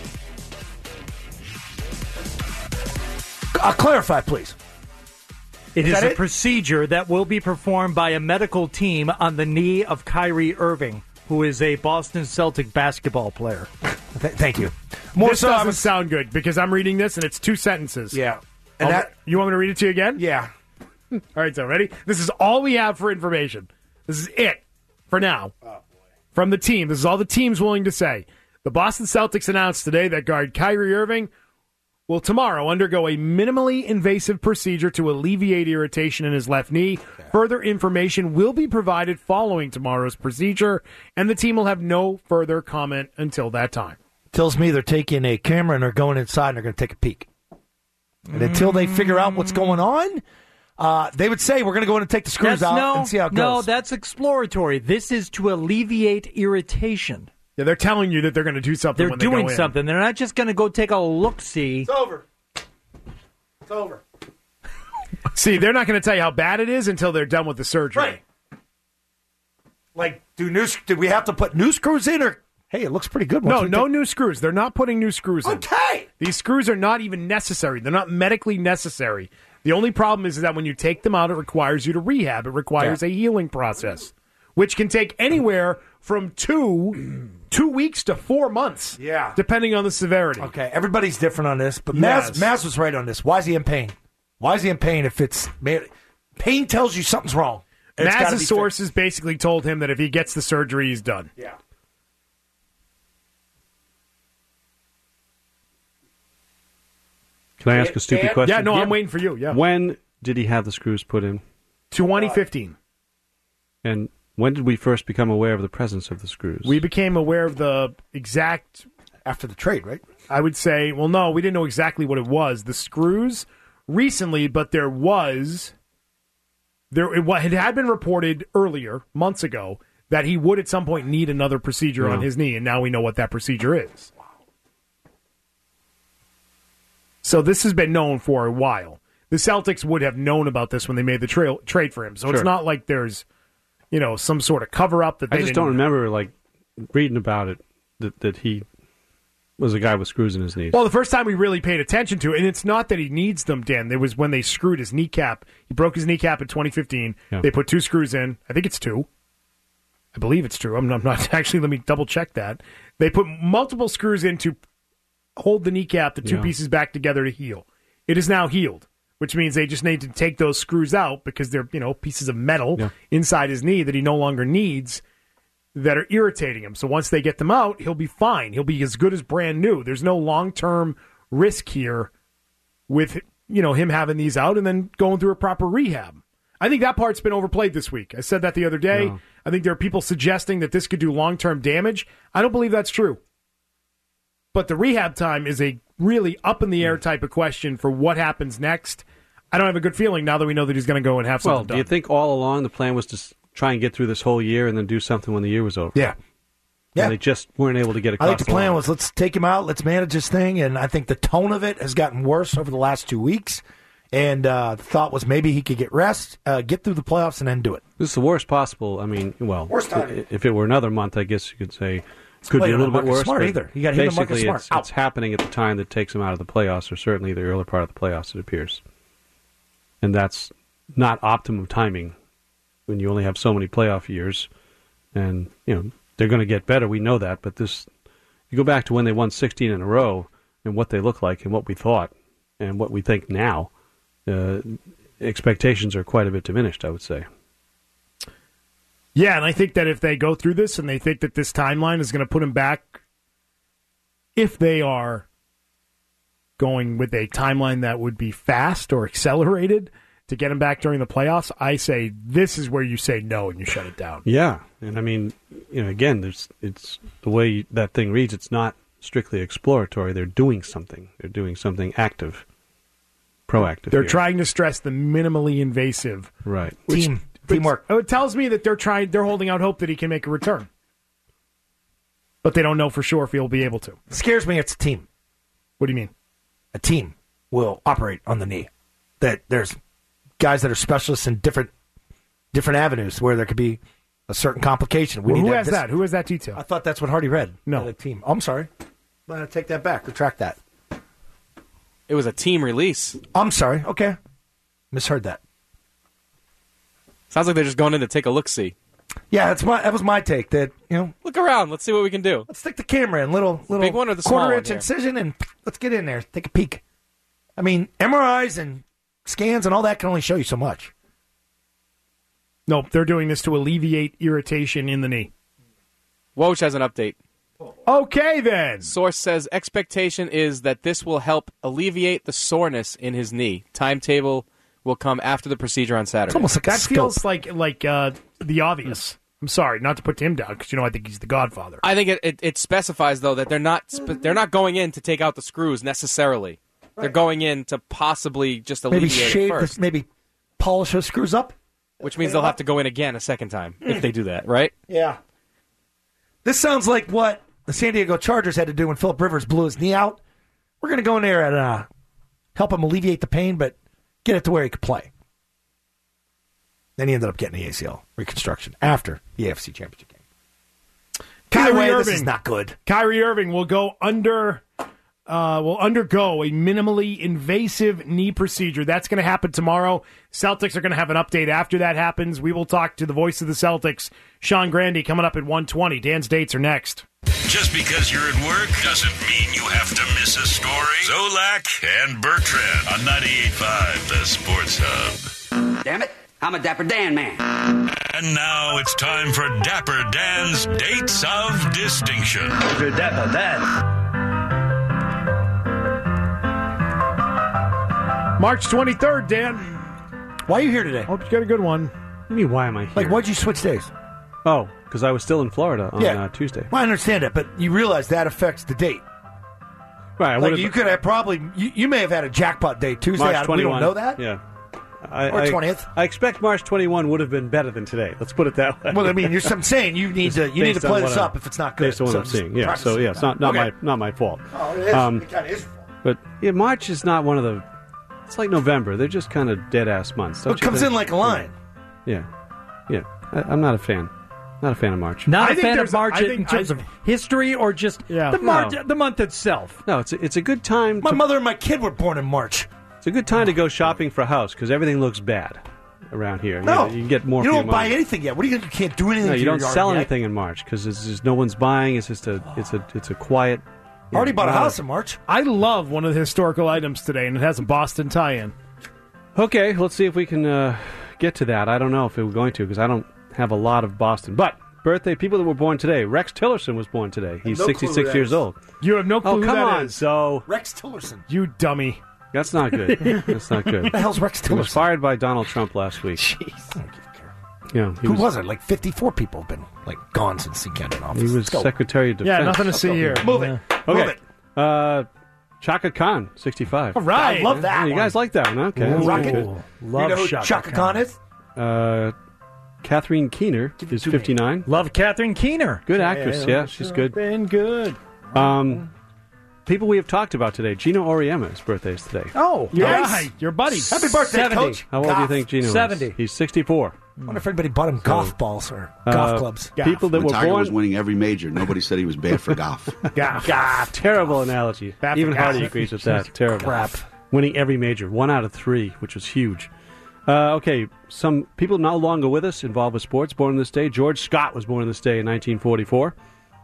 Uh, clarify, please. It Is is, that a it? procedure that will be performed by a medical team on the knee of Kyrie Irving, who is a Boston Celtic basketball player. Th- thank you. More this so, doesn't I'm- sound good because I'm reading this and it's two sentences. Yeah. And And that, that- you want me to read it to you again? Yeah. All right, so ready? This is all we have for information. This is it for now. Oh, boy. From the team. This is all the team's willing to say. The Boston Celtics announced today that guard Kyrie Irving will tomorrow undergo a minimally invasive procedure to alleviate irritation in his left knee. Okay. Further information will be provided following tomorrow's procedure, and the team will have no further comment until that time. Tells me they're taking a camera and they're going inside and they're going to take a peek. And until they figure out what's going on, uh, they would say, we're going to go in and take the screws That's, out no, and see how it no, goes. that's exploratory. This is to alleviate irritation. Yeah, they're telling you that they're going to do something They're when they doing go in. something. They're not just going to go take a look-see. It's over. It's over. See, they're not going to tell you how bad it is until they're done with the surgery. Right. Like, do new, do we have to put new screws in, or hey, it looks pretty good? once No, we no take- new screws. They're not putting new screws in. Okay. These screws are not even necessary. They're not medically necessary. The only problem is that when you take them out, it requires you to rehab. It requires Yeah. a healing process, which can take anywhere from two two weeks to four months. Yeah. Depending on the severity. Okay, everybody's different on this, but Yes. Maz, Maz was right on this. Why is he in pain? Why is he in pain if it's... Man, pain tells you something's wrong. and it's gotta be Maz's sources basically told him that if he gets the surgery, he's done. fixed. Yeah. Can I ask a stupid Yeah, question? Yeah, no, I'm waiting for you. Yeah. When did he have the screws put in? twenty fifteen. And when did we first become aware of the presence of the screws? We became aware of the exact... After the trade, right? I would say, well, no, we didn't know exactly what it was. The screws recently, but there was... There, it, it had been reported earlier, months ago, that he would at some point need another procedure Yeah. on his knee, and now we know what that procedure is. So this has been known for a while. The Celtics would have known about this when they made the trail, trade for him. So it's Sure. not like there's, you know, some sort of cover-up that they I just didn't don't remember, like, reading about it, that, that he was a guy with screws in his knees. Well, the first time we really paid attention to it, and it's not that he needs them, Dan. It was when they screwed his kneecap. He broke his kneecap in twenty fifteen. Yeah. They put two screws in. I think it's two. I believe it's true. I'm not, I'm not actually. Let me double check that. They put multiple screws in to hold the kneecap, the two Yeah. pieces back together to heal. It is now healed, which means they just need to take those screws out because they're, you know, pieces of metal Yeah. inside his knee that he no longer needs, that are irritating him. So once they get them out, he'll be fine. He'll be as good as brand new. There's no long-term risk here with, you know, him having these out and then going through a proper rehab. I think that part's been overplayed this week. I said that the other day. No. I think there are people suggesting that this could do long-term damage. I don't believe that's true. But the rehab time is a really up-in-the-air type of question for what happens next. I don't have a good feeling now that we know that he's going to go and have something well, done. do you think all along the plan was to s- try and get through this whole year and then do something when the year was over? Yeah. Yeah. And they just weren't able to get across I think the plan line. was let's take him out, let's manage this thing, and I think the tone of it has gotten worse over the last two weeks. And uh, the thought was maybe he could get rest, uh, get through the playoffs, and then do it. This is the worst possible. I mean, well, Worst time. i- if it were another month, I guess you could say could Well, be you're a little not bit Marcus worse. Smart but either. You got him and Marcus basically, Smart it's, out. it's happening at the time that takes him out of the playoffs, or certainly the early part of the playoffs, it appears. And that's not optimum timing when you only have so many playoff years. And, you know, they're going to get better. We know that. But this, you go back to when they won sixteen in a row and what they look like and what we thought and what we think now, uh, expectations are quite a bit diminished, I would say. Yeah, and I think that if they go through this and they think that this timeline is going to put him back, if they are going with a timeline that would be fast or accelerated to get him back during the playoffs, I say this is where you say no and you shut it down. Yeah, and I mean, you know, again, there's it's the way that thing reads. It's not strictly exploratory. They're doing something. They're doing something active, proactive. They're here. trying to stress the minimally invasive. right. Which, Team. Teamwork. It tells me that they're trying. They're holding out hope that he can make a return, but they don't know for sure if he'll be able to. It scares me it's a team. What do you mean? A team will operate on the knee. That there's guys that are specialists in different different avenues where there could be a certain complication. We Well, need who to has have this- that? Who has that detail? I thought that's what Hardy read. No. The team. Oh, I'm sorry. I'm going to take that back. Retract that. It was a team release. I'm sorry. Okay. Misheard that. Sounds like they're just going in to take a look-see. Yeah, that's my that was my take. That you know, Look around. Let's see what we can do. let's stick the camera in, little little big one or the small quarter one inch here? incision, and let's get in there, take a peek. I mean, M R Is and scans and all that can only show you so much. Nope, they're doing this to alleviate irritation in the knee. Woj has an update. Okay, then. Source says expectation is that this will help alleviate the soreness in his knee. Timetable will come after the procedure on Saturday. It's almost like a That scope. feels like like uh, the obvious. I'm sorry, not to put Tim down because you know I think he's the Godfather. I think it, it, it specifies though that they're not sp- they're not going in to take out the screws necessarily. They're going in to possibly just maybe alleviate it shave, first, this, maybe polish those screws up. which means they'll have to go in again a second time if they do that, right? Yeah. This sounds like what the San Diego Chargers had to do when Phillip Rivers blew his knee out. We're going to go in there and uh, help him alleviate the pain, but get it to where he could play. Then he ended up getting the A C L reconstruction after the A F C Championship game. Either Kyrie way, Irving. this is not good. Kyrie Irving will go under. Uh, will undergo a minimally invasive knee procedure. That's going to happen tomorrow. Celtics are going to have an update after that happens. We will talk to the voice of the Celtics, Sean Grandy, coming up at one twenty. Dan's dates are next. Just because you're at work doesn't mean you have to miss a story. Zolak and Bertrand on ninety-eight point five, the Sports Hub. Damn it, I'm a Dapper Dan man. And now it's time for Dapper Dan's Dates of Distinction. Dapper Dan. March twenty-third, Dan. Why are you here today? Hope you got a good one. What do you mean, why am I here? Like, why'd you switch days? Oh, because I was still in Florida on Yeah. uh, Tuesday. Well, I understand that, but you realize that affects the date. Right, I Like, would've- you could have probably, you, you may have had a jackpot day Tuesday. March I- we twenty-first. don't know that. Yeah. I, Or I- twentieth. I expect March twenty-first would have been better than today. Let's put it that way. Well, I mean, you're, I'm saying you need to you need to Based on play what this I'm- up if it's not good. Based on what So I'm just seeing, yeah. practice So it. yeah, it's not not Okay. my not my fault. Oh, it is. Um, It kind of is. But yeah, March is not one of the. It's like November. They're just kind of dead ass months. Don't It you comes think? in like a line. Yeah, yeah. I, I'm not a fan. Not a fan of March. Not I a think fan there's of a- March I think- in terms I- of history or just Yeah. the March, No. the month itself. No, it's a, it's a good time. My to, mother and my kid were born in March. It's a good time to go shopping for a house because everything looks bad around here. No, you, you can get more. You for don't your buy money. anything yet. What do you? You can't do anything. No, to you your don't yard sell yet. anything in March because it's just no one's buying. It's just a it's a it's a quiet. I already bought a lot of- house in March. I love one of the historical items today, and it has a Boston tie-in. Okay, let's see if we can uh, get to that. I don't know if we're going to because I don't have a lot of Boston. But birthday people that were born today. Rex Tillerson was born today. He's no clue who sixty-six that years is. old. You have no clue Oh who come that on! is. So Rex Tillerson. You dummy. that's not good. That's not good. What the hell's Rex He was Tillerson? fired by Donald Trump last week. Jeez. I don't give a care. Yeah, he Who was, was it? Like fifty-four people have been like gone since he got in office. he was Let's go. Secretary of Defense. Yeah, nothing to see here. Move it. Move Okay. it. Uh, Chaka Khan, sixty-five. All right. I love that. Oh, you guys like that one? Okay. Ooh. that's Rocket. good. Love you know who Chaka Chaka Khan. Khan is? Uh, Catherine Keener Give it is to me. fifty-nine. Love Catherine Keener. Good actress, yeah, she's good. Been good. Um, people we have talked about today. Gino Auriema's birthday is today. Oh, Yeah, nice. your buddy. Happy birthday, seventy. Coach. How old do you Goff. think Gino is? seventy. He's sixty-four. I wonder if anybody bought him golf balls or golf Uh, clubs. People that when were Tiger born. was winning every major, nobody said he was bad for golf. Goff. Goff. Terrible analogy. Bad for Even golf. Hardy agrees with that. Terrible. Crap. Winning every major, one out of three, which was huge. Uh, okay, some people no longer with us involved with sports born on this day. George Scott was born on this day in nineteen forty-four.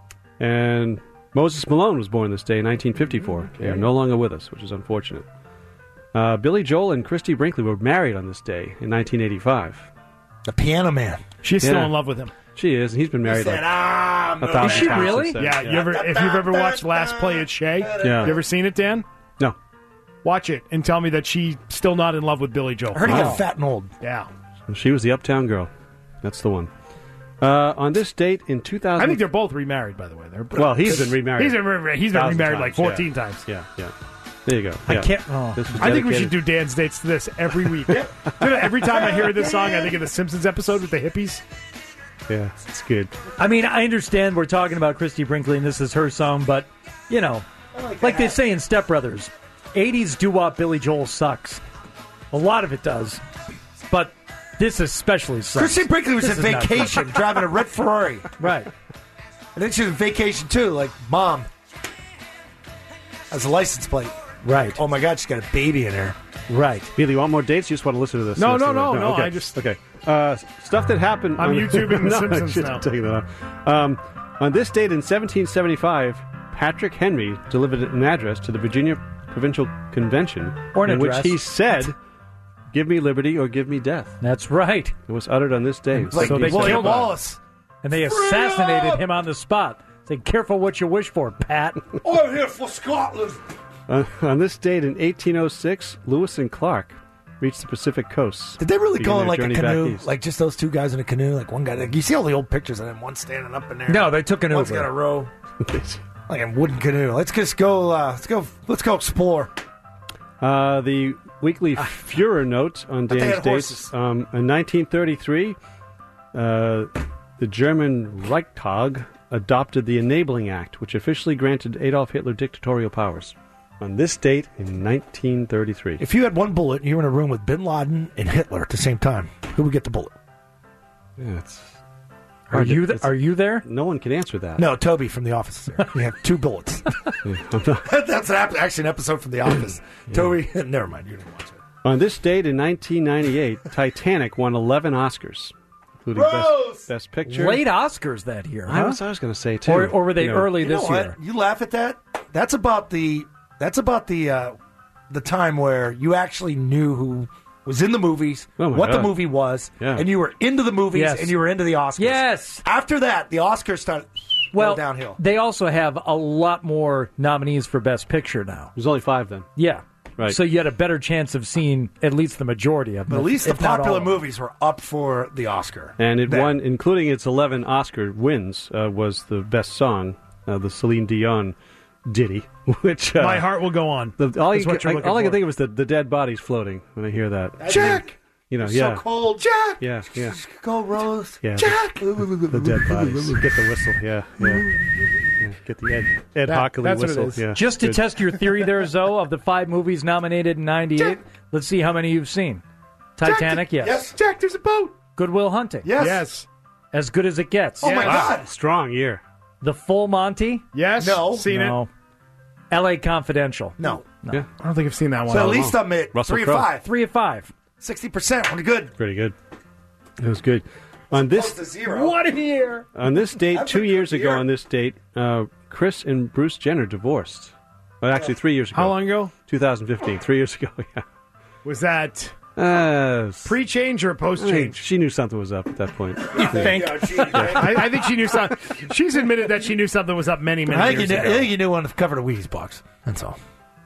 And Moses Malone was born this day in nineteen fifty-four. They are no longer with us, which is unfortunate. Uh, Billy Joel and Christy Brinkley were married on this day in nineteen eighty-five. The Piano Man. She's still Yeah. in love with him. She is, and he's been married He like said, "I'm a thousand Is she times really? since then. Yeah, you ever if you've ever watched Last Play at Shea, Yeah. you ever seen it, Dan? No. Watch it and tell me that she's still not in love with Billy Joel. I heard he Wow. got fat and old. Yeah. She was the Uptown Girl. That's the one. Uh, on this date in two thousand... I think they're both remarried, by the way. They're Well, he's been remarried. He's been, re- he's been Thousand remarried like times, yeah. fourteen times. Yeah, yeah. There you go. I Yeah. can't. Oh. This was I think we should dedicated- do Dan's dates to this every week. You know, every time I hear this song, I think of the Simpsons episode with the hippies. Yeah, it's good. I mean, I understand we're talking about Christy Brinkley and this is her song, but, you know, like they say in Step Brothers, eighties doo-wop Billy Joel sucks. A lot of it does. but this especially sucks. Christine Brinkley was This on is not vacation good. driving a red Ferrari. Right. And then she was on vacation too, like, Mom. As a license plate. Right. Oh my God, she's got a baby in her. Right. Either you want more dates, you just want to listen to this. No, Let's no, do no, that. no, Okay. I just- okay. Uh, stuff that happened. I'm on, YouTubing The no, Simpsons I shouldn't now. take that off. Um, on this date in seventeen seventy-five, Patrick Henry delivered an address to the Virginia Provincial Convention Or an in address. which he said, "Give me liberty or give me death." That's right. It was uttered on this day. It's like So they William killed him. Wallace. And they assassinated him on the spot. Say, careful what you wish for, Pat. I'm here for Scotland. Uh, on this date in eighteen oh six, Lewis and Clark reached the Pacific coast. Did they really Began go in their like a journey back canoe? east. Like just those two guys in a canoe? Like one guy. Like, you see all the old pictures of them, one standing up in there. No, they took an One's Uber. got a row. Like a wooden canoe. Let's just go. Uh, let's go. Let's go explore. Uh, the weekly Führer note on But they Dan's had dates. horses. Um, in nineteen thirty-three, uh, the German Reichstag adopted the Enabling Act, which officially granted Adolf Hitler dictatorial powers. On this date in nineteen thirty-three. If you had one bullet and you were in a room with Bin Laden and Hitler at the same time, who would get the bullet? Yeah, it's Are hard to- you th- it's- are you there? No one can answer that. No, Toby from The Office is there. You have two bullets. That's an ap- actually an episode from The Office. Toby, never mind. You didn't watch it. On this date in nineteen ninety-eight, Titanic won eleven Oscars, including Gross! best, best Picture. Late Oscars that year, I huh? was, I was going to say, too. Or, or were they You know, early You this know what? year? You laugh at that? That's about the. That's about the. Uh, the time where you actually knew who was in the movies, Oh my what the God. movie was, Yeah. and you were into the movies Yes. and you were into the Oscars. Yes. After that, the Oscars started Well, go downhill. they also have a lot more nominees for Best Picture now. There's only five then. Yeah. Right. So you had a better chance of seeing at least the majority of But them. at least the if not all popular of them. movies were up for the Oscar. And it Then. won, including its eleven Oscar wins, uh, was the best song, uh, the Celine Dion ditty, which uh, My heart will go on. The, all That's you, what you're I, looking all I can for. think of is the, the dead bodies floating when I hear that. Jack! You know, It's yeah, so cold. Jack! yeah, yeah, Go, Rose. yeah. Jack! The, the dead bodies. Get the whistle. Yeah, yeah. yeah. Get the Ed, Ed That- Hockley that's what it whistle. is. Yeah. Just to Good. test your theory there, Zoe, of the five movies nominated in ninety-eight, let's see how many you've seen. Titanic, yes. Yes. Jack, there's a boat. Good Will Hunting. Yes. Yes. As Good as It Gets. Oh, my Yes. God. Strong year. The Full Monty. Yes. No. Seen no. it. L A Confidential. No. Yeah, I don't think I've seen that one. So at least I'm at Russell three Crowe. or five. Three of five. sixty percent. Pretty good. pretty good. It was good. On Close this to zero. What a year. on this date, That's two a good years ago, year. on this date, uh, Chris and Bruce Jenner divorced. Well, actually, three years ago. How long ago? twenty fifteen. Three years ago. Yeah. Was that Uh, pre-change or I mean, post-change? she knew something was up at that point. You think? Yeah, gee, right? I, I think she knew something. She's admitted that she knew something was up many, many I think, you years knew, ago. I think you knew when to cover the Wheaties box. That's all.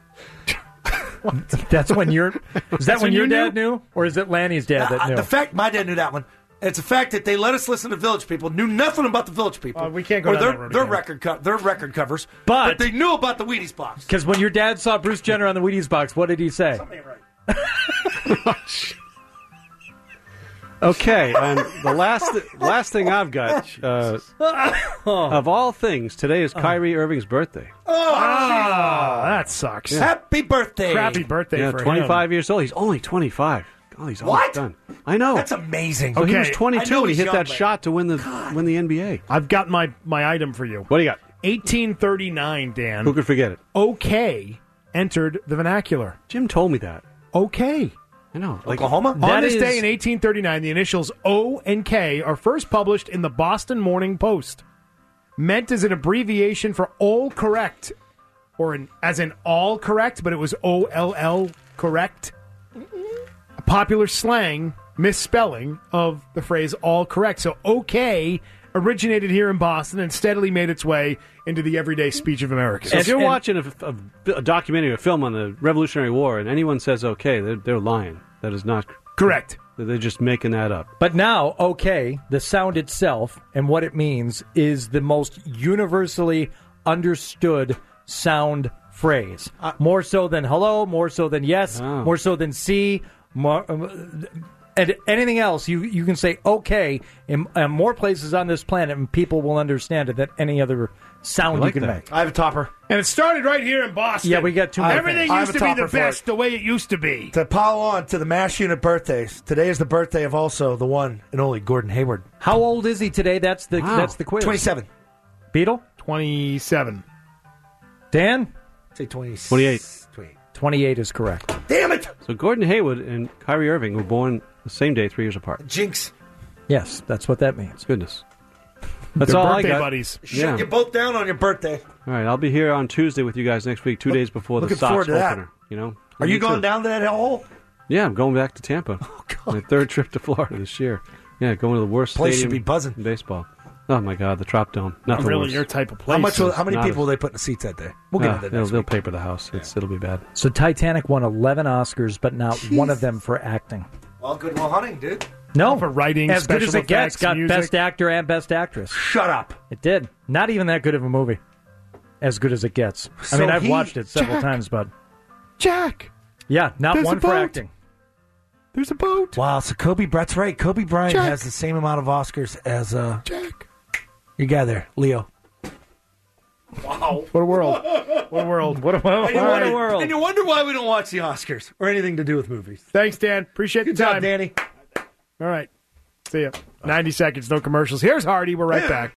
That's when your is that when, when your you dad knew, or is it Lanny's dad that Uh, knew? the fact my dad knew that one. It's the fact that they let us listen to Village People, knew nothing about the Village People. Uh, we can't go or down their, that road their again. record co- their record covers, But- they knew about the Wheaties box. Because when your dad saw Bruce Jenner on the Wheaties box, what did he say? Okay, and the last last thing I've got, uh, of all things, today is Kyrie Irving's birthday. Ah, that sucks. Happy birthday! Crappy birthday Yeah, for him. twenty-five years old. He's only twenty-five. God, he's What? almost done. I know. That's amazing. So he Okay. was I twenty-two know when he he's hit young, that but- shot to win the win the N B A. I've got my, my item for you. What do you got? eighteen thirty-nine, Dan. Who could forget it? OK entered the vernacular. Jim told me that. OK. I know. Like, Oklahoma? On That this is- day in eighteen thirty-nine, the initials O and K are first published in the Boston Morning Post. Meant as an abbreviation for all correct, or an, as in all correct, but it was O L L correct. A popular slang misspelling of the phrase all correct. So OK originated here in Boston and steadily made its way into the everyday speech of Americans. So if you're and- watching a, a, a documentary or film on the Revolutionary War and anyone says okay, they're, they're lying. That is not Correct. They're just making that up. But now, okay, the sound itself and what it means is the most universally understood sound phrase. more so than hello, more so than yes, Oh. more so than see. More, um, And anything else, you, you can say okay in, in more places on this planet, and people will understand it than any other sound I like you can that. make. I have a topper. And it started right here in Boston. Yeah, we got two more Everything things. I used have to a be the topper for best it. the way it used to be. To pile on to the MASH unit birthdays. Today is the birthday of also the one and only Gordon Hayward. How old is he today? That's the Wow. that's the quiz. twenty-seven. Beetle? twenty-seven. Dan? Say twenty. twenty-eight. twenty-eight is correct. Damn it! So Gordon Hayward and Kyrie Irving were born the same day, three years apart. Jinx. Yes, that's what that means. Goodness. That's They're all I birthday got. buddies. Yeah. You're both down on your birthday. All right, I'll be here on Tuesday with you guys next week, two days before the looking Sox forward to that. opener. You know, Are you Me going too. down to that hole? Yeah, I'm going back to Tampa. Oh, God. My third trip to Florida this year. Yeah, going to the worst Place stadium should be buzzing. in baseball. Oh my God, the Trop Dome. Not Nothing really worse. your type of place. How much? Will, how many Not people as- will they put in the seats that day? We'll get Ah, into that they'll, next they'll week. paper the house. It's, It'll be bad. So Titanic won eleven Oscars, but not one of them for acting. Well, good Will Hunting, dude. No. For writing, As good as special it gets. effects, Got music. Best Actor and Best Actress. Shut up. It did. Not even that good of a movie. As good as it gets. I So mean, I've he- watched it several Jack. times, but Jack. yeah, not There's one a for boat. acting. There's a boat. Wow, so Kobe, Brett's right. Kobe Bryant Jack. has the same amount of Oscars as uh, Jack. your guy there, Leo. Wow. What a world. What a world. What a, what And you, a wonder, world. and you wonder why we don't watch the Oscars or anything to do with movies. Thanks, Dan. Appreciate Good the time. job, Danny. All right. See ya. ninety seconds, no commercials. Here's Hardy. We're right back.